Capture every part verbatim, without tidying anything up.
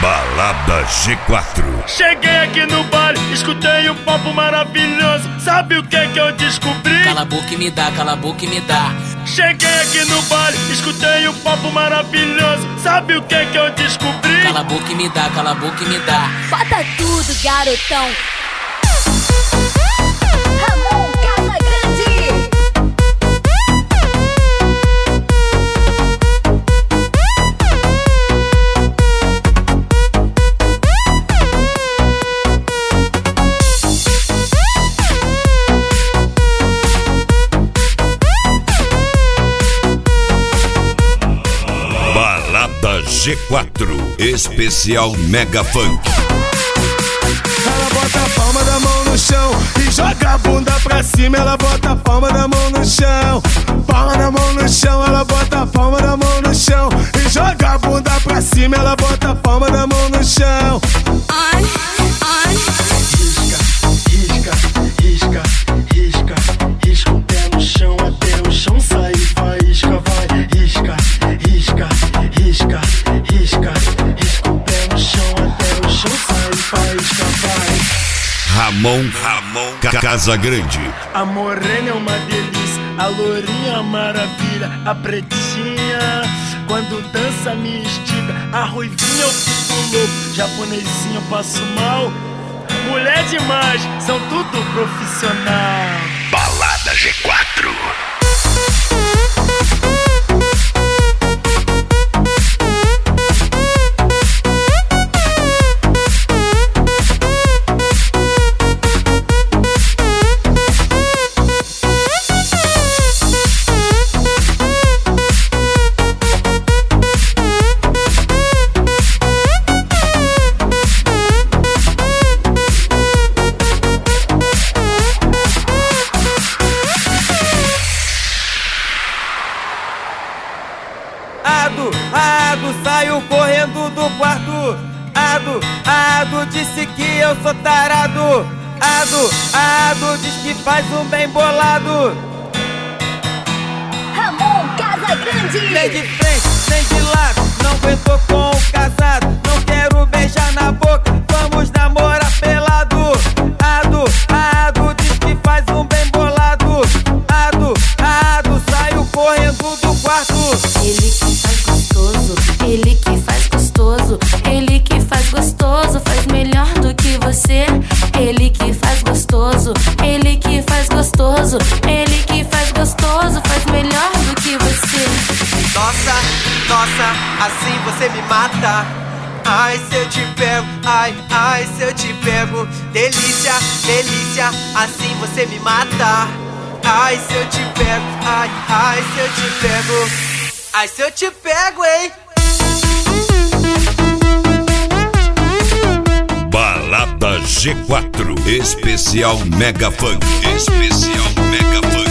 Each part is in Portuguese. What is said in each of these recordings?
Balada G quatro. Cheguei aqui no bar, escutei um papo maravilhoso. Sabe o que que eu descobri? Cala a boca e me dá, cala a boca e me dá. Cheguei aqui no bar, escutei um papo maravilhoso. Sabe o que que eu descobri? Cala a boca e me dá, cala a boca e me dá. Bota tudo, garotão. Ramon Casagrande. Balada G quatro, especial Mega Funk. Ela bota a palma da mão no chão e joga a bunda pra cima. Ela bota a palma da mão no chão, palma da mão no chão. Ela bota a palma da mão no chão e joga a bunda pra cima. Ela bota a palma da mão no chão. Ai, ai. Risca, risca, risca, risca, risca o pé no chão até o chão sair faísca. Vai, risca, risca, risca, risca, risca o pé no chão até o chão sair faísca. Vai. Ramon, Ramon Casagrande. A morena é uma delícia, a lourinha maravilha, a pretinha quando dança me instiga, a ruivinha eu fico louco, japonesinho eu passo mal. Mulher demais, são tudo profissional. Balada G quatro. Ado, Ado, saiu correndo do quarto. Ado, Ado, disse que eu sou tarado. Ado, Ado, diz que faz um bem bolado. Ramon Casagrande. Nem de frente, nem de lado, não aguentou com o casado. Não quero beijar na boca, vamos namorar pelado. Ado, Ado, diz que faz um bem bolado. Ado, Ado, saiu correndo do quarto. Ele que faz gostoso, ele que faz gostoso, ele que faz gostoso, faz melhor do que você. Ele que faz gostoso, ele que faz gostoso, ele que faz gostoso, faz melhor do que você. Nossa, nossa, assim você me mata. Ai, se eu te pego, ai, ai, se eu te pego. Delícia, delícia, assim você me mata. Ai, se eu te pego, ai, ai, se eu te pego. Ai, se eu te pego, hein? Balada G quatro, especial Mega Funk. Especial Mega Funk.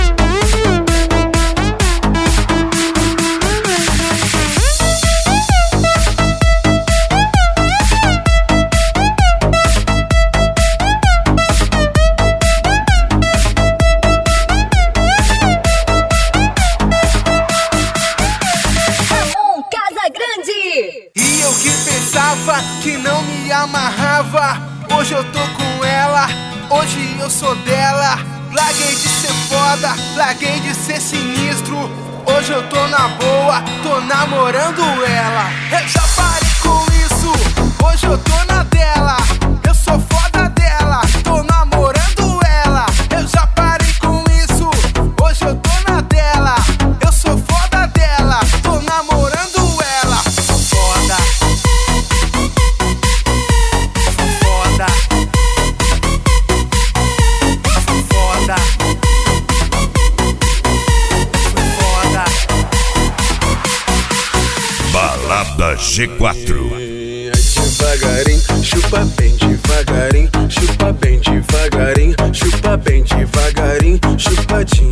Ramon Casagrande. E eu que pensava que não me amarrava, hoje eu tô com ela, hoje eu sou dela. Larguei de ser foda, larguei de ser sinistro, hoje eu tô na boa, tô namorando ela. Eu já parei com isso, hoje eu tô na dela. Eu sou foda dela, tô namorando ela. Eu já parei com isso, hoje eu tô na dela. Eu sou foda dela, tô namorando ela. Sou foda, sou foda, sou foda, sou foda. Balada G quatro. Devagarinho, chupa bem devagarinho, chupa bem devagarinho, chupa bem devagarinho, chupadinho.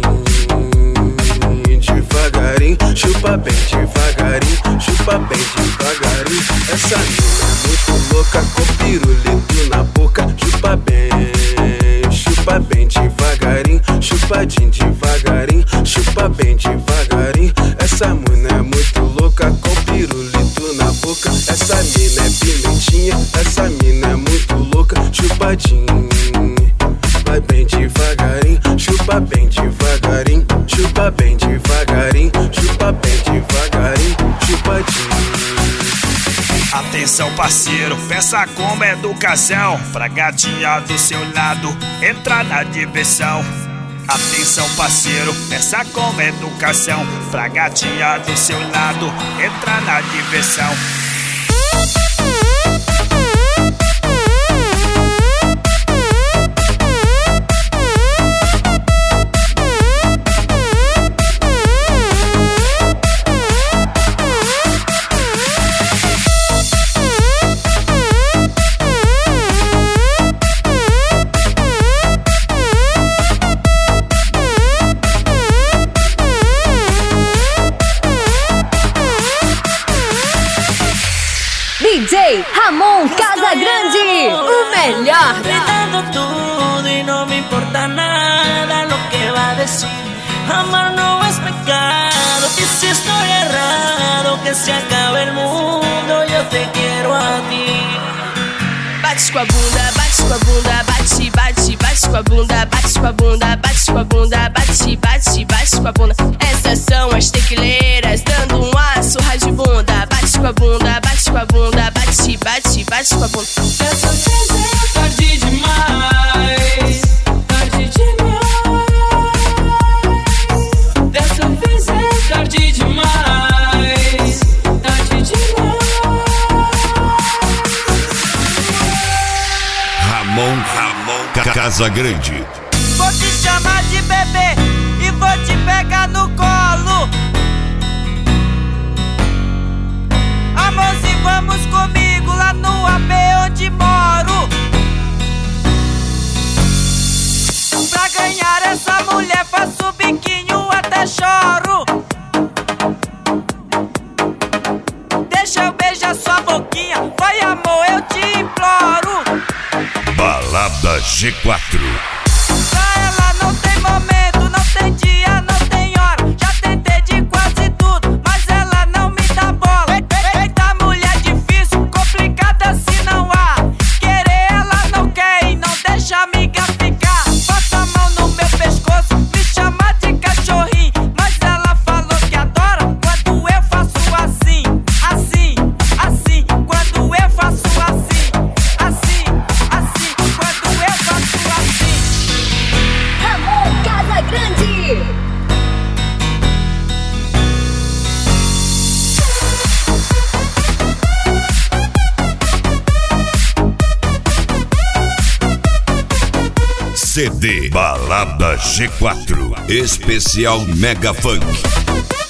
Devagarinho, chupa bem devagarinho, chupa bem devagarinho. Essa mina é muito louca, com pirulito na boca. Chupa bem, chupa bem devagarinho, chupadinho devagarinho, chupa bem devagarinho. Essa mina é muito louca, com pirulito na boca. Essa mina é chupadinho. Vai bem devagarinho, chupa bem devagarinho, chupa bem devagarinho, chupa bem devagarinho, chupadinho. Atenção parceiro, peça como educação, pra gatinha do seu lado entrar na diversão. Atenção parceiro, peça como educação, pra gatinha do seu lado entrar na diversão. D J Ramon Casagrande, o melhor. Gritando tudo y no me importa nada lo que va a decir. Amar no es pecado, y si estoy errado, que se acabe el mundo, yo te quiero a ti. Bate com a bunda, bate com a bunda, bate, bate, bate com a bunda, bate com a bunda, bate com a bunda, bate, bate, bate com a bunda. Essas são as tequileiras, dando uma surra de bunda. Bate com a bunda, bate com a bunda, bate, bate, bate com a bunda. Dessa vez é tarde demais, tarde demais. Dessa vez é tarde demais, tarde demais. Ramon, Ramon Casagrande. Vou te chamar de bebê e vou te pegar no colo. Amorzinho, vamos comigo lá no A B onde moro. Pra ganhar essa mulher faço biquinho até choro. Deixa eu beijar sua boquinha, vai amor, eu te imploro. Balada G quatro. Pra ela não tem momento, não tem dia, não tem hora. Já tentei de quase tudo, mas ela não me dá bola. Eita mulher difícil, complicada se não há. Querer ela não quer e não deixa a amiga ficar. Passa a mão no meu pescoço, me chama de cachorrinho. Mas ela falou que adora quando eu faço assim, assim, assim. Quando eu faço assim, assim, assim. Quando eu faço assim. Ramon Casagrande. C D Balada G quatro, especial Mega Funk.